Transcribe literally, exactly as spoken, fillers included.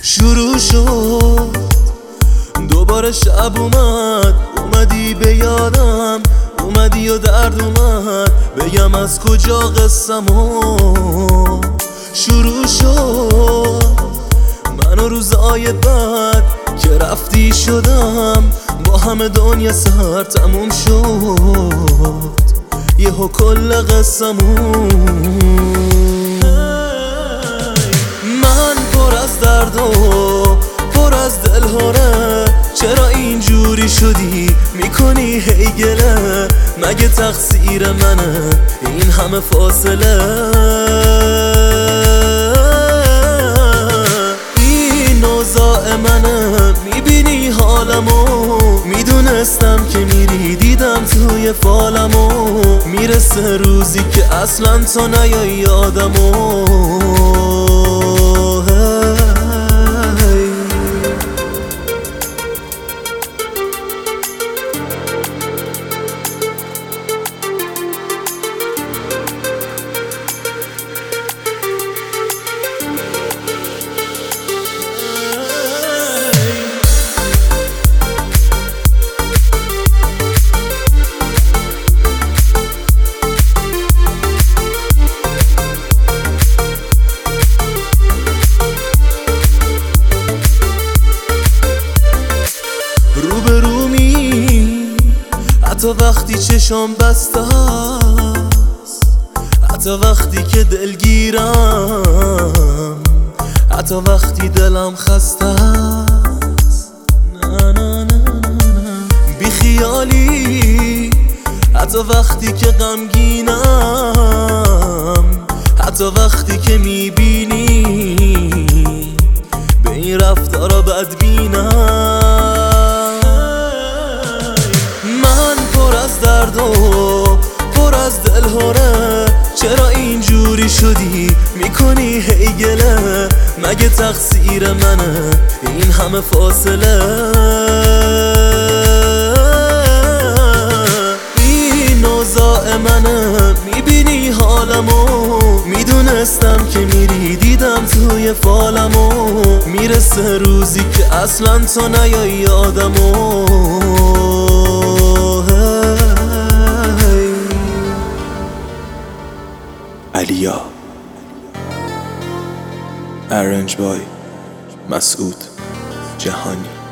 شروع شد دوباره شب اومد، اومدی به یادم، اومدی و درد اومد بگم از کجا قصه‌مو شروع شد. من و روزای بعد که رفتی شدم با همه دنیا سر تموم شد، یهو کل قصه‌مون. من پر از درد و پر از دلهوره، چرا اینجوری شدی میکنی هی گله؟ مگه تقصیر منه این همه فاصله؟ این اوضاع منه، میبینی حالمو، میدونستم که میری، دیدم توی فالمو. میرسه روزی که اصلا تو نیای یادمو. حتی وقتی چشام بسته است، حتی وقتی که دلگیرم، حتی وقتی دلم خسته است، نه نه نه نه بی خیالی، حتی وقتی که غمگینم، حتی وقتی که میبینی به این رفتارا بدبینم. پر از درد و پر از دلهوره، چرا اینجوری شدی میکنی هی گله؟ مگه تقصیر منه این همه فاصله؟ این اوضاع منه، میبینی حالمو، میدونستم که میری، دیدم توی فالمو. میرسه روزی که اصلا تو نیای یادمو. علیا ارنج بای مسعود جهانی.